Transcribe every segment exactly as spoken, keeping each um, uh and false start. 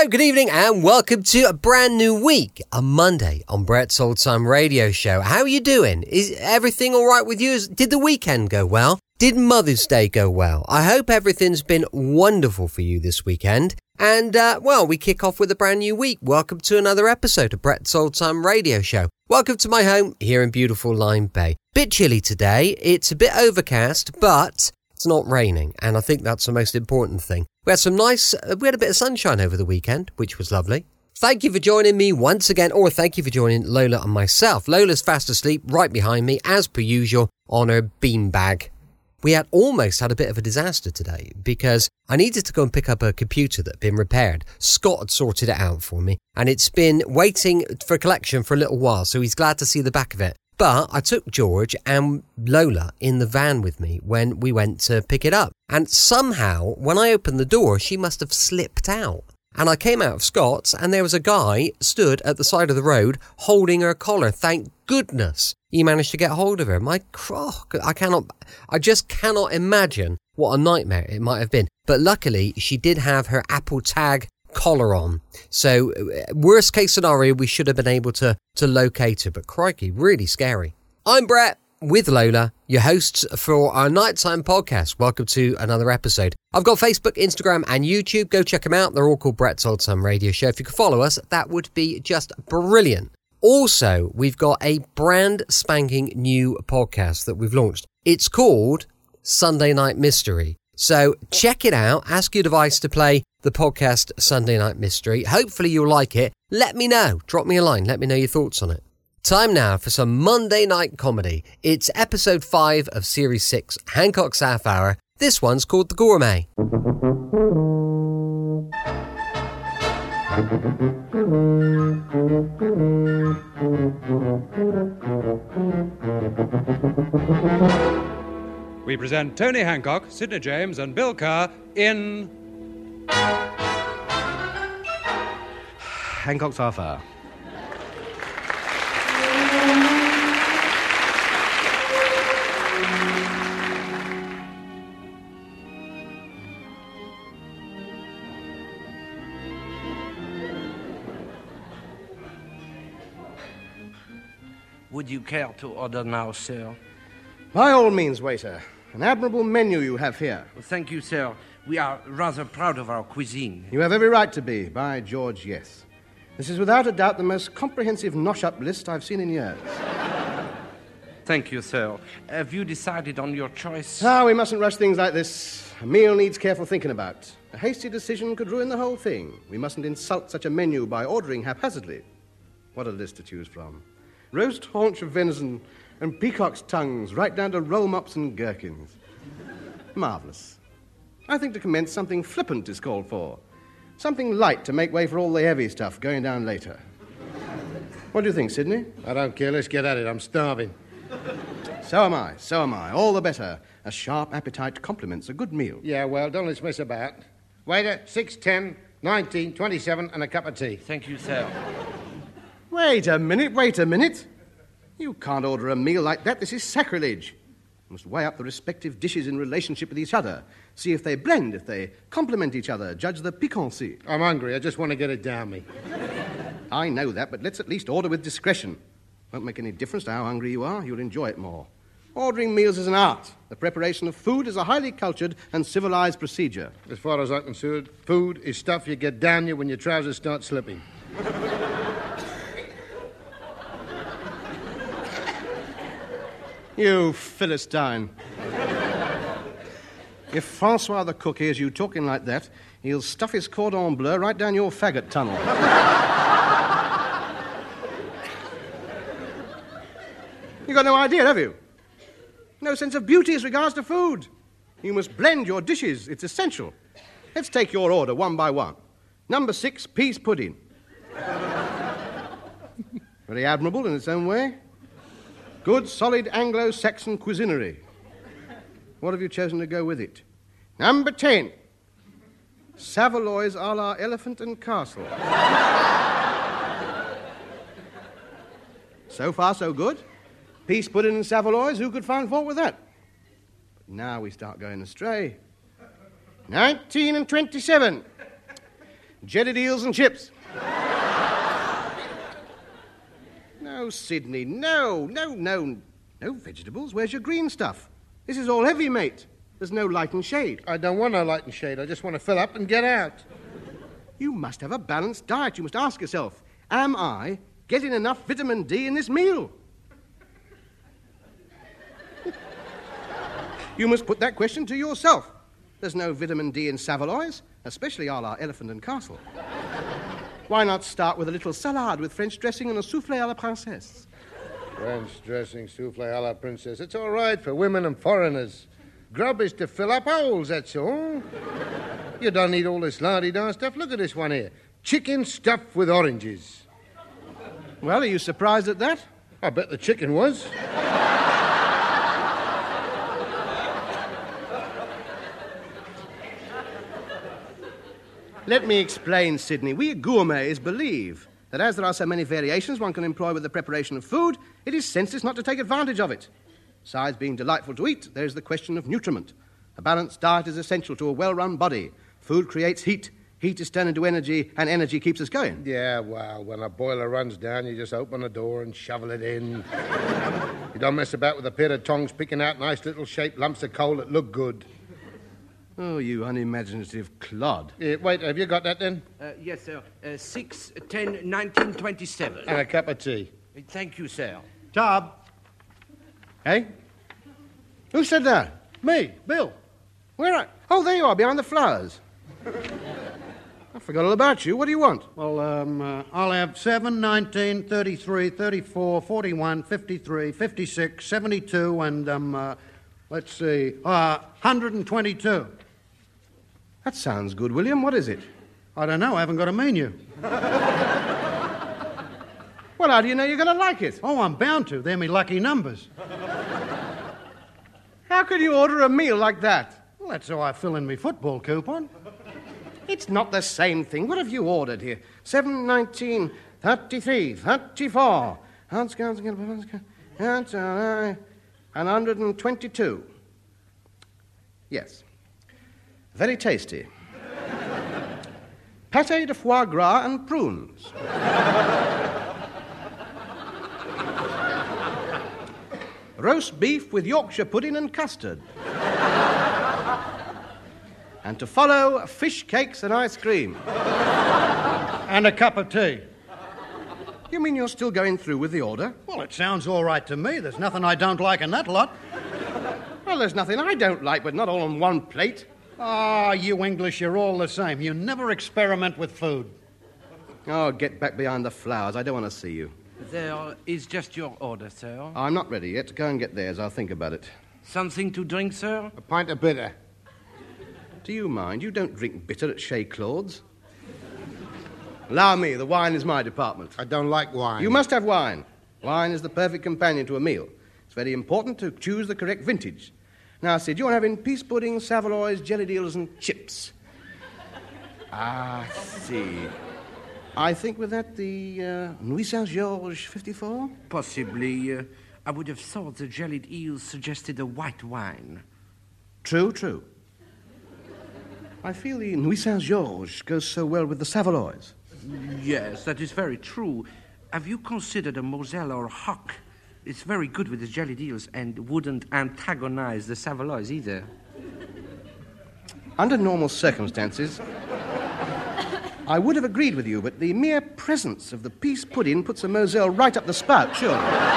Hello, good evening, and welcome to a brand new week, a Monday on Brett's Old Time Radio Show. How are you doing? Is everything all right with you? Did the weekend go well? Did Mother's Day go well? I hope everything's been wonderful for you this weekend. And, uh, well, we kick off with a brand new week. Welcome to another episode of Brett's Old Time Radio Show. Welcome to my home here in beautiful Lyme Bay. Bit chilly today. It's a bit overcast, but it's not raining, and I think that's the most important thing. We had some nice, uh, we had a bit of sunshine over the weekend, which was lovely. Thank you for joining me once again, or thank you for joining Lola and myself. Lola's fast asleep right behind me, as per usual, on her beanbag. We had almost had a bit of a disaster today, because I needed to go and pick up a computer that had been repaired. Scott had sorted it out for me, and it's been waiting for collection for a little while, so he's glad to see the back of it. But I took George and Lola in the van with me when we went to pick it up. And somehow, when I opened the door, she must have slipped out. And I came out of Scott's and there was a guy stood at the side of the road holding her collar. Thank goodness he managed to get hold of her. My crock, I cannot, I just cannot imagine what a nightmare it might have been. But luckily, she did have her Apple Tag collar on. So worst case scenario, we should have been able to, to locate her. But crikey, really scary. I'm Brett with Lola, your hosts for our nighttime podcast. Welcome to another episode. I've got Facebook, Instagram and YouTube. Go check them out. They're all called Brett's Old Time Radio Show. If you could follow us, that would be just brilliant. Also, we've got a brand spanking new podcast that we've launched. It's called Sunday Night Mystery. So check it out. Ask your device to play the podcast Sunday Night Mystery. Hopefully you'll like it. Let me know. Drop me a line. Let me know your thoughts on it. Time now for some Monday night comedy. It's episode five of series six, Hancock's Half Hour. This one's called The Gourmet. We present Tony Hancock, Sidney James and Bill Kerr in Hancock's Half Hour. Would you care to order now, sir? By all means, waiter. An admirable menu you have here. Well, thank you, sir. We are rather proud of our cuisine. You have every right to be. By George, yes. This is without a doubt the most comprehensive nosh-up list I've seen in years. Thank you, sir. Have you decided on your choice? Ah, we mustn't rush things like this. A meal needs careful thinking about. A hasty decision could ruin the whole thing. We mustn't insult such a menu by ordering haphazardly. What a list to choose from. Roast haunch of venison and peacock's tongues, right down to roll mops and gherkins. Marvellous. I think to commence, something flippant is called for. Something light to make way for all the heavy stuff going down later. What do you think, Sidney? I don't care. Let's get at it. I'm starving. So am I. So am I. All the better. A sharp appetite complements a good meal. Yeah, well, don't let's mess about. Waiter, six, ten, nineteen, twenty-seven, and a cup of tea. Thank you, sir. Wait a minute, wait a minute. You can't order a meal like that. This is sacrilege. You must weigh up the respective dishes in relationship with each other. See if they blend, if they complement each other. Judge the piquancy. I'm hungry. I just want to get it down me. I know that, but let's at least order with discretion. Won't make any difference to how hungry you are. You'll enjoy it more. Ordering meals is an art. The preparation of food is a highly cultured and civilized procedure. As far as I'm concerned, food is stuff you get down you when your trousers start slipping. You Philistine. If Francois the cook hears you talking like that, he'll stuff his cordon bleu right down your faggot tunnel. You got no idea, have you? No sense of beauty as regards to food. You must blend your dishes. It's essential. Let's take your order one by one. Number six, peas pudding. Very admirable in its own way. Good, solid Anglo-Saxon cuisinery. What have you chosen to go with it? Number ten. Savoloys a la Elephant and Castle. So far, so good. Peas pudding and Savoloys, who could find fault with that? But now we start going astray. Nineteen and twenty-seven. jellied eels and chips. No, Sidney, no, no, no. No vegetables. Where's your green stuff? This is all heavy, mate. There's no light and shade. I don't want no light and shade. I just want to fill up and get out. You must have a balanced diet. You must ask yourself, am I getting enough vitamin D in this meal? You must put that question to yourself. There's no vitamin D in Savoys, especially a la Elephant and Castle. Why not start with a little salad with French dressing and a soufflé à la princesse? French dressing, soufflé à la princesse. It's all right for women and foreigners. Grub is to fill up holes, that's all. You don't need all this la-di-da stuff. Look at this one here. Chicken stuffed with oranges. Well, are you surprised at that? I bet the chicken was. Let me explain, Sidney. We gourmets believe that as there are so many variations one can employ with the preparation of food, it is senseless not to take advantage of it. Besides being delightful to eat, there is the question of nutriment. A balanced diet is essential to a well-run body. Food creates heat. Heat is turned into energy, and energy keeps us going. Yeah, well, when a boiler runs down, you just open the door and shovel it in. You don't mess about with a pair of tongs picking out nice little shaped lumps of coal that look good. Oh, you unimaginative clod. Yeah, wait, have you got that then? Uh, yes, sir. Uh, six ten nineteen twenty-seven. And a cup of tea. Thank you, sir. Tob. Hey? Who said that? Me, Bill. Where are... Oh, there you are, behind the flowers. I forgot all about you. What do you want? Well, um, uh, I'll have seven, nineteen, thirty-three, thirty-four, forty-one, fifty-three, fifty-six, seventy-two, and, um, uh, let's see, uh, one hundred twenty-two. That sounds good, William. What is it? I don't know. I haven't got a menu. Well, how do you know you're going to like it? Oh, I'm bound to. They're me lucky numbers. How could you order a meal like that? Well, that's how I fill in my football coupon. It's not the same thing. What have you ordered here? seven, nineteen, thirty-three, thirty-four, and one hundred twenty-two. Yes. Very tasty. Pâté de foie gras and prunes. Roast beef with Yorkshire pudding and custard. And to follow, fish cakes and ice cream. And a cup of tea. You mean you're still going through with the order? Well, it sounds all right to me. There's nothing I don't like in that lot. Well, there's nothing I don't like, but not all on one plate. Ah, you English, you're all the same. You never experiment with food. Oh, get back behind the flowers. I don't want to see you. There is just your order, sir. I'm not ready yet. Go and get theirs. I'll think about it. Something to drink, sir? A pint of bitter. Do you mind? You don't drink bitter at Chez Claude's. Allow me. The wine is my department. I don't like wine. You must have wine. Wine is the perfect companion to a meal. It's very important to choose the correct vintage. Now, Sid, you're having peace pudding, Savoys, jellied eels, and chips. Ah, see. I think with that the uh, Nuit Saint-Georges fifty-four? Possibly. Uh, I would have thought the jellied eels suggested a white wine. True, true. I feel the Nuit Saint-Georges goes so well with the Savoys. Yes, that is very true. Have you considered a Moselle or a Hock? It's very good with the jellied eels and wouldn't antagonize the Savoys either. Under normal circumstances, I would have agreed with you, but the mere presence of the peace pudding puts a Moselle right up the spout, sure.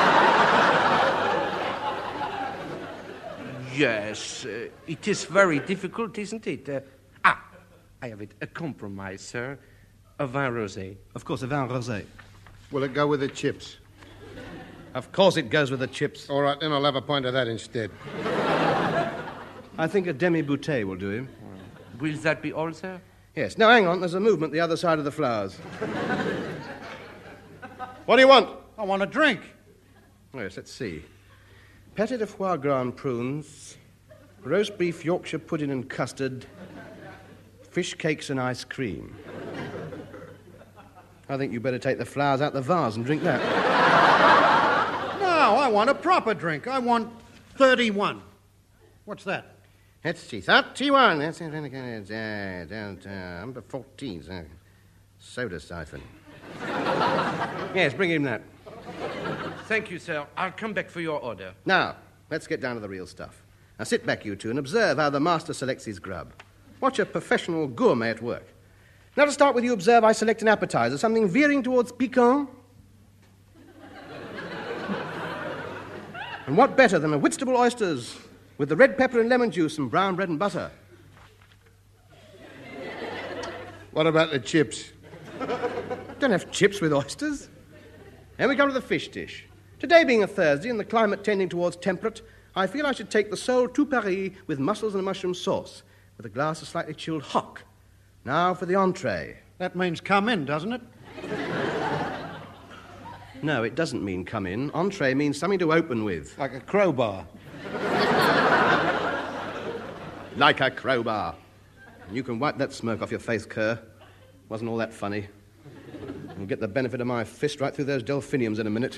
Yes, uh, it is very difficult, isn't it? Uh, ah, I have it. A compromise, sir. A vin rosé. Of course, a vin rosé. Will it go with the chips? Of course it goes with the chips. All right, then I'll have a pint of that instead. I think a demi-bouteille will do him. Will that be all, sir? Yes. Now, hang on. There's a movement the other side of the flowers. What do you want? I want a drink. Yes, let's see. Pâté de foie gras and prunes, roast beef, Yorkshire pudding and custard, fish cakes and ice cream. I think you better take the flowers out the vase and drink that. No, I want a proper drink. I want thirty-one. What's that? Let's see. thirty-one. That's it. Uh, down to number fourteen. Soda siphon. Yes, bring him that. Thank you, sir. I'll come back for your order. Now, let's get down to the real stuff. Now sit back, you two, and observe how the master selects his grub. Watch a professional gourmet at work. Now, to start with, you observe I select an appetizer, something veering towards piquant. And what better than a Whitstable oysters with the red pepper and lemon juice and brown bread and butter? What about the chips? Don't have chips with oysters. Then we come to the fish dish. Today being a Thursday and the climate tending towards temperate, I feel I should take the sole tout Paris with mussels and a mushroom sauce, with a glass of slightly chilled hock. Now for the entree. That means come in, doesn't it? No, it doesn't mean come in. Entree means something to open with. Like a crowbar. Like a crowbar. And you can wipe that smirk off your face, Kerr. Wasn't all that funny. You'll get the benefit of my fist right through those delphiniums in a minute.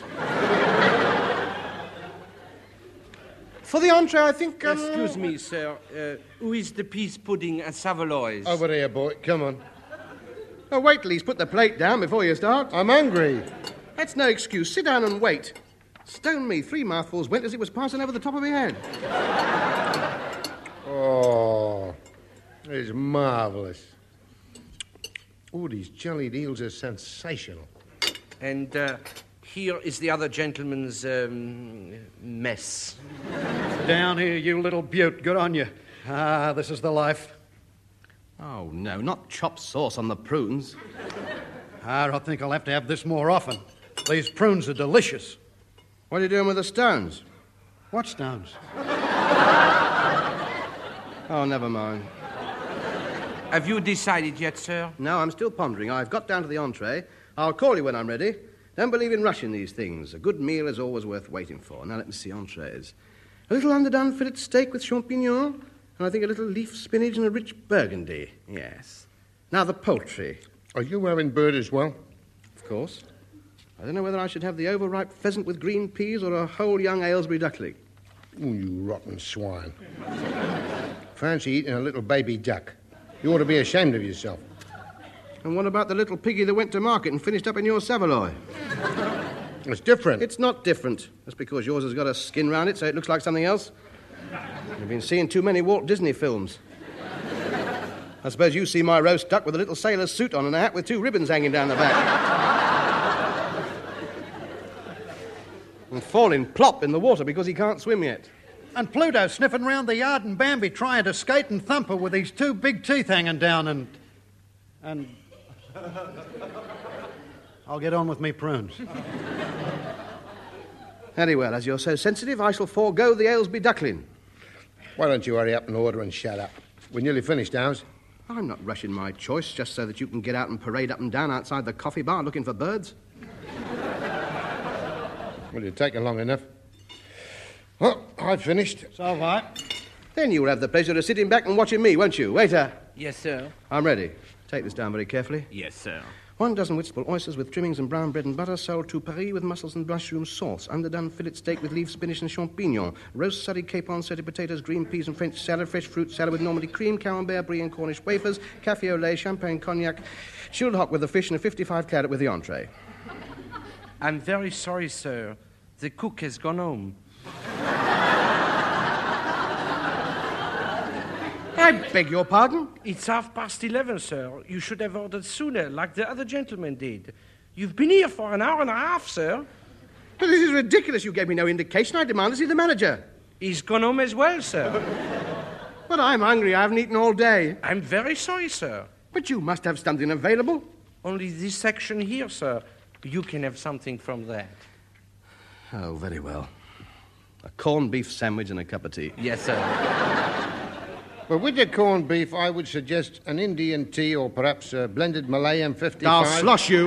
For the entree, I think... Um... Excuse me, sir. Uh, who is the peas pudding at Savoy's? Over here, boy. Come on. Oh, wait till he's put the plate down before you start. I'm hungry. That's no excuse. Sit down and wait. Stone me, three mouthfuls went as it was passing over the top of my head. Oh, it's marvellous. Oh, these jellied eels are sensational. And uh, here is the other gentleman's um, mess. Down here, you little beaut. Good on you. Ah, this is the life. Oh, no, not chopped sauce on the prunes. Ah, I think I'll have to have this more often. These prunes are delicious. What are you doing with the stones? What stones? Oh, never mind. Have you decided yet, sir? No, I'm still pondering. I've got down to the entree. I'll call you when I'm ready. Don't believe in rushing these things. A good meal is always worth waiting for. Now, let me see entrees. A little underdone fillet steak with champignons, and I think a little leaf spinach and a rich burgundy. Yes. Now, the poultry. Are you having bird as well? Of course. I don't know whether I should have the overripe pheasant with green peas or a whole young Aylesbury duckling. Oh, you rotten swine. Fancy eating a little baby duck. You ought to be ashamed of yourself. And what about the little piggy that went to market and finished up in your Savoy? It's different. It's not different. That's because yours has got a skin round it, so it looks like something else. You've been seeing too many Walt Disney films. I suppose you see my roast duck with a little sailor's suit on and a hat with two ribbons hanging down the back. And falling plop in the water because he can't swim yet. And Pluto sniffing round the yard and Bambi trying to skate and thump her with these two big teeth hanging down and... and... I'll get on with me prunes. Very well, as you're so sensitive, I shall forego the Aylesbury duckling. Why don't you hurry up and order and shut up? We're nearly finished, Downs. I'm not rushing my choice just so that you can get out and parade up and down outside the coffee bar looking for birds. Well, you're taking long enough. Well, I've finished. So have I. Then you'll have the pleasure of sitting back and watching me, won't you? Waiter. Yes, sir. I'm ready. Take this down very carefully. Yes, sir. One dozen Whitstable oysters with trimmings and brown bread and butter, sold to Paris with mussels and mushroom sauce, underdone fillet steak with leaf spinach and champignon, roast surrey capon, sauteed potatoes, green peas and French salad, fresh fruit salad with Normandy cream, camembert, brie and Cornish wafers, café au lait, champagne cognac, chilled hock with the fish and a fifty-five claret with the entree. I'm very sorry, sir. The cook has gone home. I beg your pardon? It's half past eleven, sir. You should have ordered sooner, like the other gentleman did. You've been here for an hour and a half, sir. But this is ridiculous. You gave me no indication. I demand to see the manager. He's gone home as well, sir. But I'm hungry. I haven't eaten all day. I'm very sorry, sir. But you must have something available. Only this section here, sir. You can have something from that. Oh, very well. A corned beef sandwich and a cup of tea. Yes, sir. Well, with your corned beef, I would suggest an Indian tea or perhaps a blended Malay M fifty-five. I'll slosh you.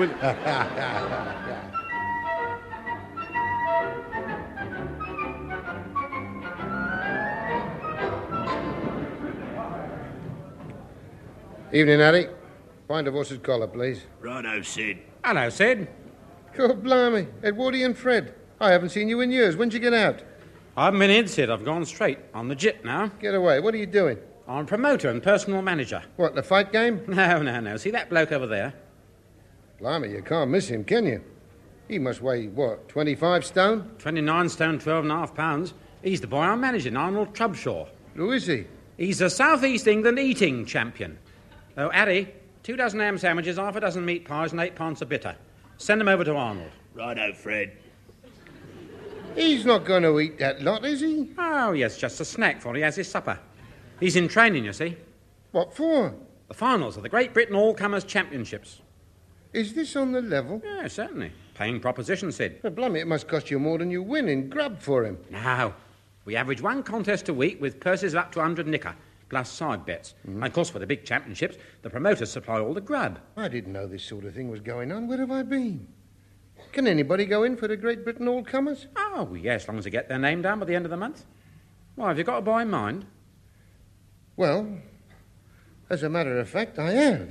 Evening, Addy. Find a horse's collar, please. Righto, Sid. Hello, Sid. God blimey, Edwardy and Fred. I haven't seen you in years. When'd you get out? I haven't been in, Sid. I've gone straight. On the jip now. Get away. What are you doing? I'm promoter and personal manager. What, the fight game? No, no, no. See that bloke over there? Blimey, you can't miss him, can you? He must weigh, what, twenty-five stone? twenty-nine stone, twelve and a half pounds. He's the boy I'm managing, Arnold Trubshaw. Who is he? He's a South East England eating champion. Oh, Addy, two dozen ham sandwiches, half a dozen meat pies, and eight pints of bitter. Send them over to Arnold. Righto, Fred. He's not going to eat that lot, is he? Oh, yes, just a snack for he has his supper. He's in training, you see. What for? The finals of the Great Britain All-Comers Championships. Is this on the level? Yeah, certainly. Paying proposition, Sid. Well, blimey, it must cost you more than you win in grub for him. Now, we average one contest a week with purses of up to one hundred nicker, plus side bets. Mm. And of course, for the big championships, the promoters supply all the grub. I didn't know this sort of thing was going on. Where have I been? Can anybody go in for the Great Britain All-Comers? Oh, yes, as long as they get their name down by the end of the month. Why, have you got a boy in mind? Well, as a matter of fact, I have.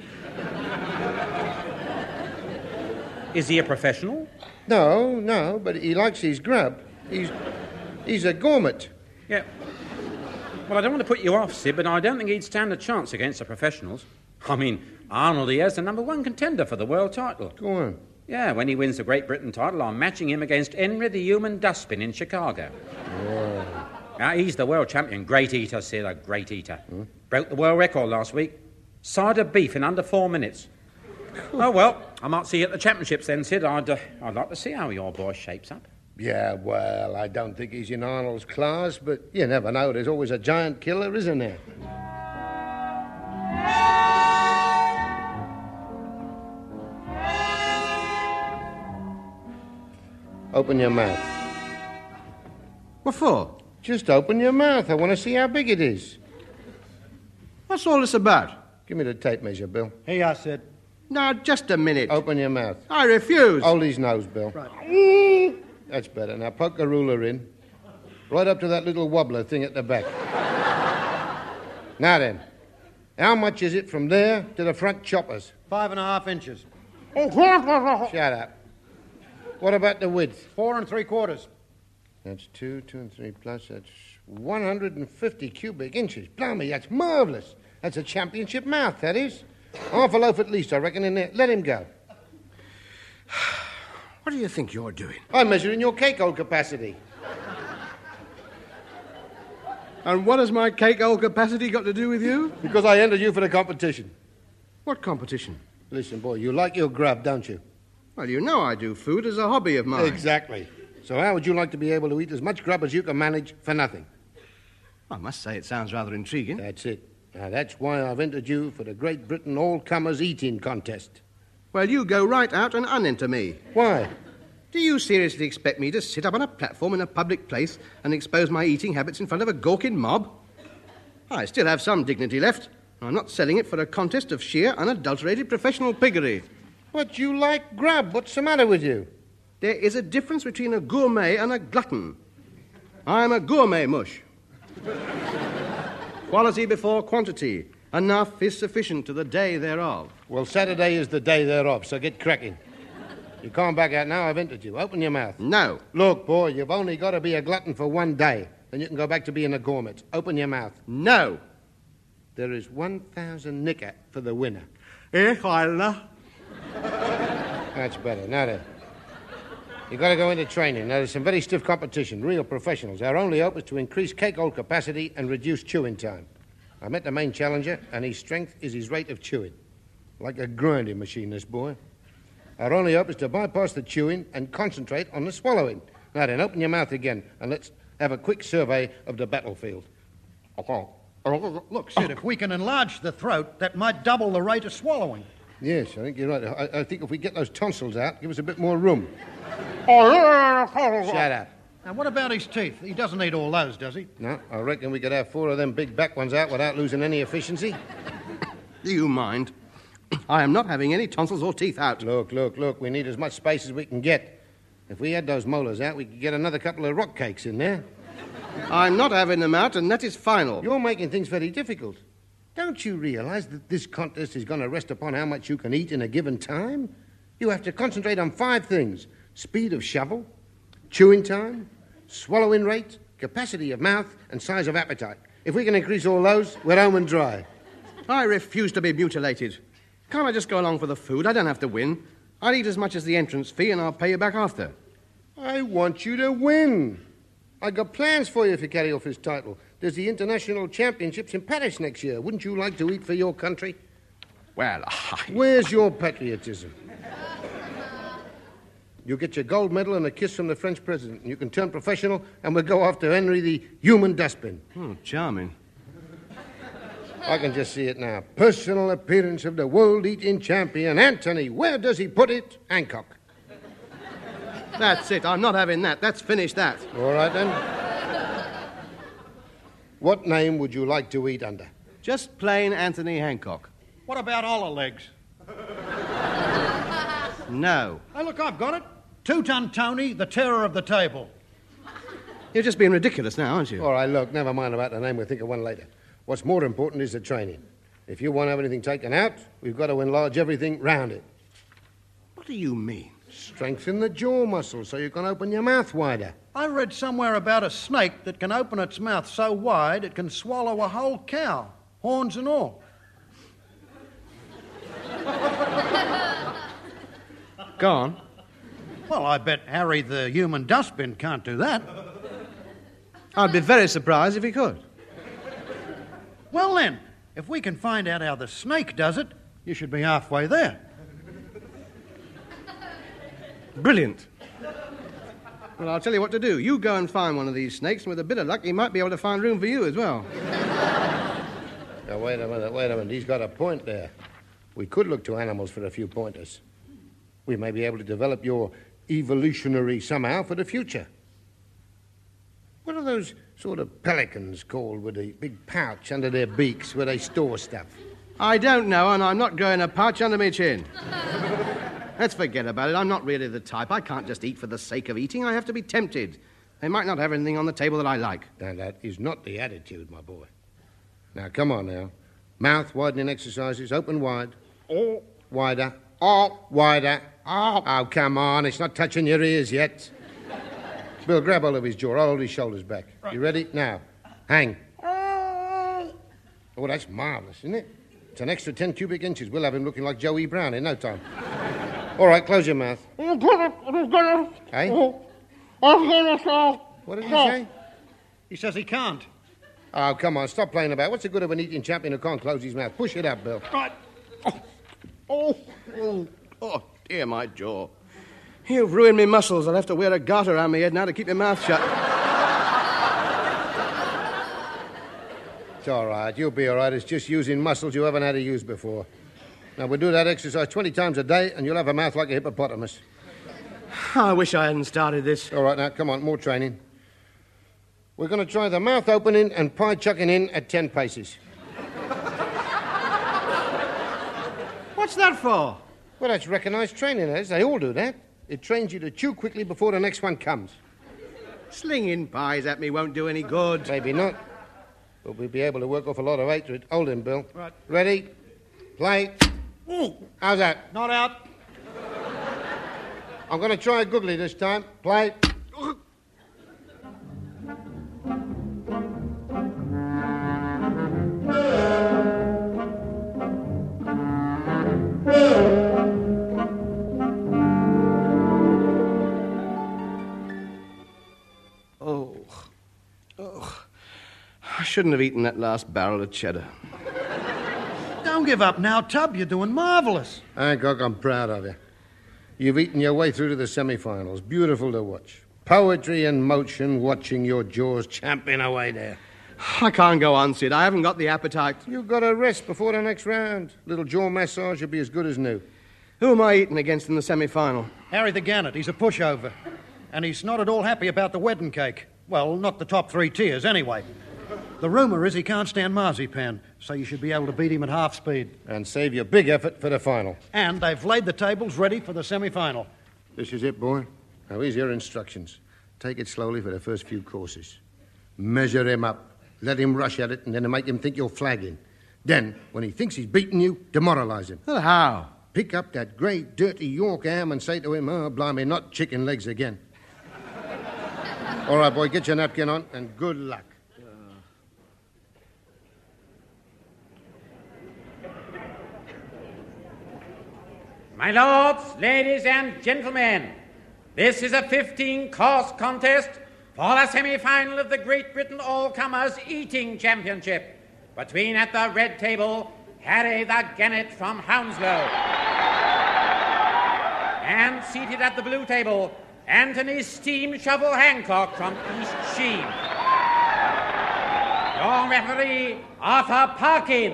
Is he a professional? No, no, but he likes his grub. He's he's a gourmet. Yeah. Well, I don't want to put you off, Sid, but I don't think he'd stand a chance against the professionals. I mean, Arnold here's the number one contender for the world title. Go on. Yeah, when he wins the Great Britain title, I'm matching him against Henry the Human Dustbin in Chicago. Oh. Now, he's the world champion. Great eater, Sid, a great eater. Hmm? Broke the world record last week. Cider beef in under four minutes. Oh, well, I might see you at the championships then, Sid. I'd, uh, I'd like to see how your boy shapes up. Yeah, well, I don't think he's in Arnold's class, but you never know. There's always a giant killer, isn't there? Open your mouth. What for? Just open your mouth. I want to see how big it is. What's all this about? Give me the tape measure, Bill. Here I said. Now, just a minute. Open your mouth. I refuse. Hold his nose, Bill. Right. That's better. Now poke the ruler in. Right up to that little wobbler thing at the back. Now then, how much is it from there to the front choppers? Five and a half inches. Shut up. What about the width? Four and three quarters. That's two, two and three plus. That's one hundred fifty cubic inches. Blimey, that's marvellous. That's a championship mouth, that is. Half a loaf at least, I reckon, in there. Let him go. What do you think you're doing? I'm measuring your cake hole capacity. And what has my cake hole capacity got to do with you? Because I entered you for the competition. What competition? Listen, boy, you like your grub, don't you? Well, you know I do. Food is a hobby of mine. Exactly. So how would you like to be able to eat as much grub as you can manage for nothing? I must say it sounds rather intriguing. That's it. Now, that's why I've entered you for the Great Britain All-Comers Eating Contest. Well, you go right out and unenter me. Why? Do you seriously expect me to sit up on a platform in a public place and expose my eating habits in front of a gawking mob? I still have some dignity left. I'm not selling it for a contest of sheer, unadulterated professional piggery. But you like grub. What's the matter with you? There is a difference between a gourmet and a glutton. I'm a gourmet mush. Quality before quantity. Enough is sufficient to the day thereof. Well, Saturday is the day thereof, so get cracking. You can't back out now. I've entered you. Open your mouth. No. Look, boy, you've only got to be a glutton for one day. Then you can go back to being a gourmet. Open your mouth. No. There is one thousand nicker for the winner. Eh, Hyla? That's better. Now then. You've got to go into training. Now, there's some very stiff competition, real professionals. Our only hope is to increase cake hole capacity and reduce chewing time. I met the main challenger, and his strength is his rate of chewing. Like a grinding machine, this boy. Our only hope is to bypass the chewing and concentrate on the swallowing. Now then, open your mouth again, and let's have a quick survey of the battlefield. Look, Sid, if we can enlarge the throat, that might double the rate of swallowing. Yes, I think you're right. I, I think if we get those tonsils out, give us a bit more room. Shut up. Now, what about his teeth? He doesn't eat all those, does he? No, I reckon we could have four of them big back ones out without losing any efficiency. Do you mind? I am not having any tonsils or teeth out. Look, look, look, we need as much space as we can get. If we had those molars out, we could get another couple of rock cakes in there. I'm not having them out, and that is final. You're making things very difficult. Don't you realize that this contest is going to rest upon how much you can eat in a given time? You have to concentrate on five things. Speed of shovel, chewing time, swallowing rate, capacity of mouth, and size of appetite. If we can increase all those, we're home and dry. I refuse to be mutilated. Can't I just go along for the food? I don't have to win. I'll eat as much as the entrance fee and I'll pay you back after. I want you to win. I got plans for you if you carry off his title. There's the International Championships in Paris next year. Wouldn't you like to eat for your country? Well, I... Where's your patriotism? You get your gold medal and a kiss from the French president. You can turn professional, and we'll go after Henry the human dustbin. Oh, charming. I can just see it now. Personal appearance of the world eating champion, Anthony. Where does he put it? Hancock. That's it. I'm not having that. That's finished that. All right, then. What name would you like to eat under? Just plain Anthony Hancock. What about Oller Legs? No. Hey, look, I've got it. Two-Ton Tony, the terror of the table. You're just being ridiculous now, aren't you? All right, look, never mind about the name. We'll think of one later. What's more important is the training. If you won't have anything taken out, we've got to enlarge everything round it. What do you mean? Strengthen the jaw muscle so you can open your mouth wider. I read somewhere about a snake that can open its mouth so wide it can swallow a whole cow, horns and all. Go on. Well, I bet Harry the human dustbin can't do that. I'd be very surprised if he could. Well, then, if we can find out how the snake does it, you should be halfway there. Brilliant. Well, I'll tell you what to do. You go and find one of these snakes, and with a bit of luck, he might be able to find room for you as well. Now, wait a minute, wait a minute. He's got a point there. We could look to animals for a few pointers. We may be able to develop your evolutionary somehow for the future. What are those sort of pelicans called with a big pouch under their beaks where they store stuff? I don't know, and I'm not growing a pouch under my chin. Let's forget about it. I'm not really the type. I can't just eat for the sake of eating. I have to be tempted. They might not have anything on the table that I like. Now, that is not the attitude, my boy. Now, come on now. Mouth widening exercises. Open wide. Oh, wider. Oh, wider. Oh. Oh, come on. It's not touching your ears yet. Bill, grab hold of his jaw. I'll hold his shoulders back. Right. You ready? Now, hang. Oh, that's marvellous, isn't it? It's an extra ten cubic inches. We'll have him looking like Joey Brown in no time. All right, close your mouth. Hey? What did he say? He says he can't. Oh, come on, stop playing about. What's the good of an eating champion who can't close his mouth? Push it up, Bill. Right. Oh, oh, oh, oh dear, my jaw. You've ruined me muscles. I'll have to wear a garter around my head now to keep my mouth shut. It's all right. You'll be all right. It's just using muscles you haven't had to use before. Now, we'll do that exercise twenty times a day, and you'll have a mouth like a hippopotamus. I wish I hadn't started this. All right, now, come on, more training. We're going to try the mouth opening and pie chucking in at ten paces. What's that for? Well, that's recognised training, as they all do that. It trains you to chew quickly before the next one comes. Slinging pies at me won't do any good. Maybe not. But we'll be able to work off a lot of hatred. Hold him, Bill. Right. Ready? Play. Ooh. How's that? Not out. I'm going to try a googly this time. Play. Oh. Oh. I shouldn't have eaten that last barrel of cheddar. Don't give up now, Tub. You're doing marvellous. Hancock, I'm proud of you. You've eaten your way through to the semi-finals. Beautiful to watch. Poetry in motion, watching your jaws champing away there. I can't go on, Sid. I haven't got the appetite. You've got to rest before the next round. Little jaw massage will be as good as new. Who am I eating against in the semi-final? Harry the Gannet. He's a pushover. And he's not at all happy about the wedding cake. Well, not the top three tiers, anyway. The rumour is he can't stand marzipan, so you should be able to beat him at half speed. And save your big effort for the final. And they've laid the tables ready for the semi-final. This is it, boy. Now, here's your instructions. Take it slowly for the first few courses. Measure him up. Let him rush at it, and then make him think you're flagging. Then, when he thinks he's beaten you, demoralise him. Well, how? Pick up that great, dirty York ham and say to him, oh, blimey, not chicken legs again. All right, boy, get your napkin on, and good luck. My lords, ladies and gentlemen, this is a fifteen-course contest for the semi-final of the Great Britain All-Comers Eating Championship between, at the red table, Harry the Gannet from Hounslow, and seated at the blue table, Anthony Steam Shovel Hancock from East Sheen. Your referee, Arthur Parkin.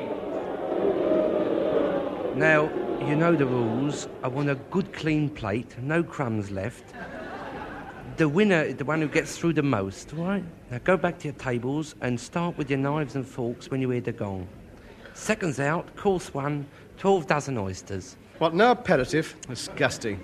Now, you know the rules. I want a good clean plate, no crumbs left. The winner is the one who gets through the most, all right? Now go back to your tables and start with your knives and forks when you hear the gong. Seconds out, course one, twelve dozen oysters. What, no aperitif? Disgusting.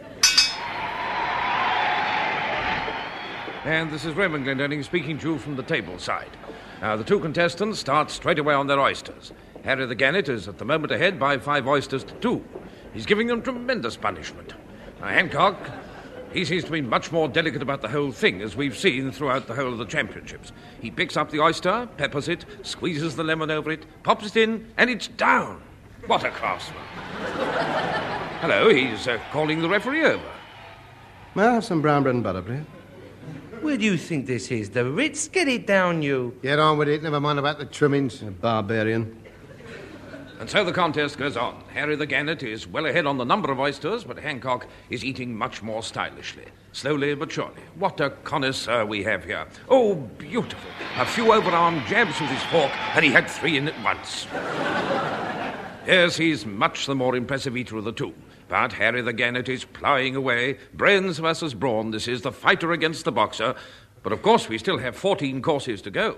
And this is Raymond Glendenning speaking to you from the table side. Now, the two contestants start straight away on their oysters. Harry the Gannet is at the moment ahead by five oysters to two. He's giving them tremendous punishment. Now, Hancock, he seems to be much more delicate about the whole thing, as we've seen throughout the whole of the championships. He picks up the oyster, peppers it, squeezes the lemon over it, pops it in, and it's down. What a craftsman. Hello, he's uh, calling the referee over. May I have some brown bread and butter, please? Where do you think this is? The Ritz? Get it down, you. Get on with it. Never mind about the trimmings. A barbarian. And so the contest goes on. Harry the Gannet is well ahead on the number of oysters, but Hancock is eating much more stylishly. Slowly but surely. What a connoisseur we have here. Oh, beautiful. A few overarm jabs with his fork, and he had three in at once. Yes, he's much the more impressive eater of the two. But Harry the Gannet is ploughing away. Brains versus brawn. This is the fighter against the boxer. But of course, we still have fourteen courses to go.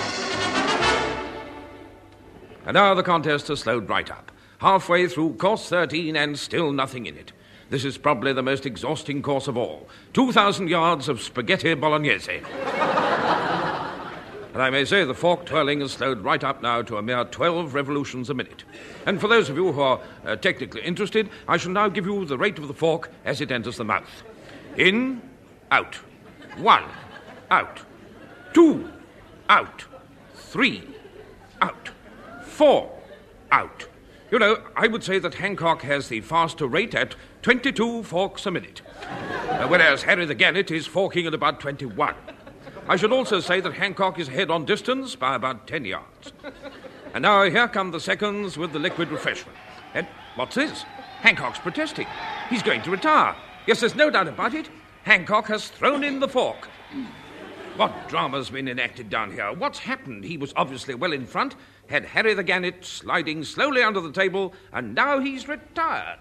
And now the contest has slowed right up. Halfway through course thirteen and still nothing in it. This is probably the most exhausting course of all. two thousand yards of spaghetti bolognese. And I may say the fork twirling has slowed right up now to a mere twelve revolutions a minute. And for those of you who are uh, technically interested, I shall now give you the rate of the fork as it enters the mouth. In, out. One, out. Two, out. Three, out. Four, out. You know, I would say that Hancock has the faster rate at twenty-two forks a minute, uh, whereas Harry the Gannet is forking at about twenty-one. I should also say that Hancock is ahead on distance by about ten yards. And now here come the seconds with the liquid refreshment. And what's this? Hancock's protesting. He's going to retire. Yes, there's no doubt about it. Hancock has thrown in the fork. What drama's been enacted down here? What's happened? He was obviously well in front, had Harry the Gannet sliding slowly under the table, and now he's retired.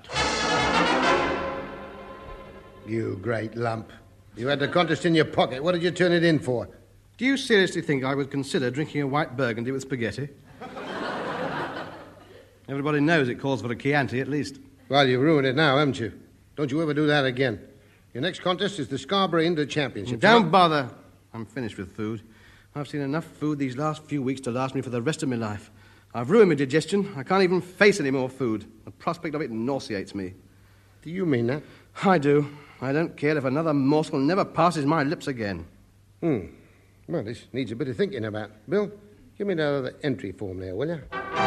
You great lump. You had the contest in your pocket. What did you turn it in for? Do you seriously think I would consider drinking a white burgundy with spaghetti? Everybody knows it calls for a Chianti, at least. Well, you've ruined it now, haven't you? Don't you ever do that again. Your next contest is the Scarborough Indoor Championship. Don't so bother. I'm finished with food. I've seen enough food these last few weeks to last me for the rest of my life. I've ruined my digestion. I can't even face any more food. The prospect of it nauseates me. Do you mean that? I do. I don't care if another morsel never passes my lips again. Hmm. Well, this needs a bit of thinking about. Bill, give me that other entry form there, will you?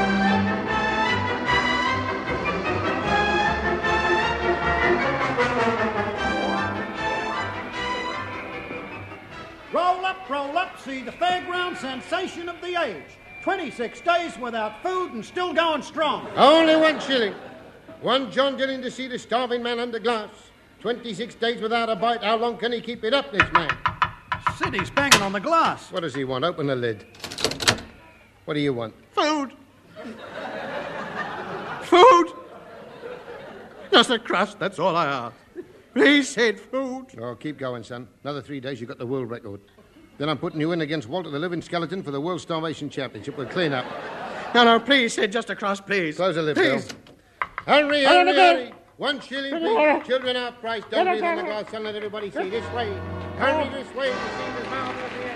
Roll up, roll up, see the fairground sensation of the age. twenty-six days without food and still going strong. Only one shilling. One John Dillon to see the starving man under glass. twenty-six days without a bite. How long can he keep it up, this man? Sid, he's banging on the glass. What does he want? Open the lid. What do you want? Food. Food. Just a crust, that's all I ask. Please, Sid, food. Oh, keep going, son. Another three days, you got the world record. Then I'm putting you in against Walter the Living Skeleton for the World Starvation Championship. We'll clean up. No, no, please, Sid, just a crust, please. Close the lid, please. Bill. Hurry, hurry, hurry. One shilling, please. Children half price. Don't breathe on the glass, son. Let everybody see. This way. Hurry this way to see the mouth of the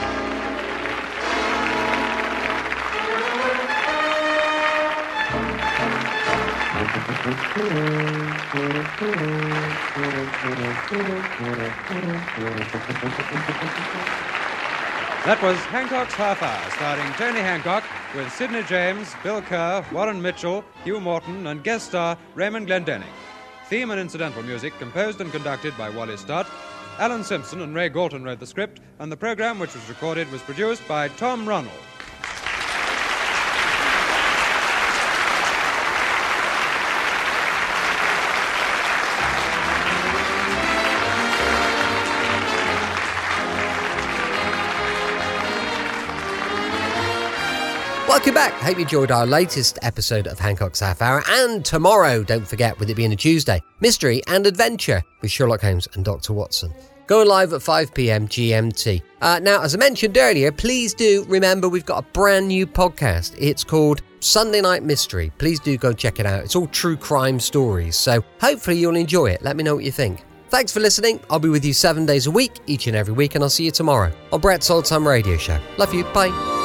That was Hancock's Half Hour, starring Tony Hancock with Sidney James, Bill Kerr, Warren Mitchell, Hugh Morton, and guest star Raymond Glendenning. Theme and incidental music composed and conducted by Wally Stott. Alan Simpson and Ray Galton wrote the script, and the programme, which was recorded, was produced by Tom Ronald. Welcome back. Hope you enjoyed our latest episode of Hancock's Half Hour. And tomorrow, don't forget, with it being a Tuesday, Mystery and Adventure with Sherlock Holmes and Doctor Watson. Going live at five p.m. G M T. Uh, now, as I mentioned earlier, please do remember we've got a brand new podcast. It's called Sunday Night Mystery. Please do go check it out. It's all true crime stories. So hopefully you'll enjoy it. Let me know what you think. Thanks for listening. I'll be with you seven days a week, each and every week, and I'll see you tomorrow on Brett's Old Time Radio Show. Love you. Bye.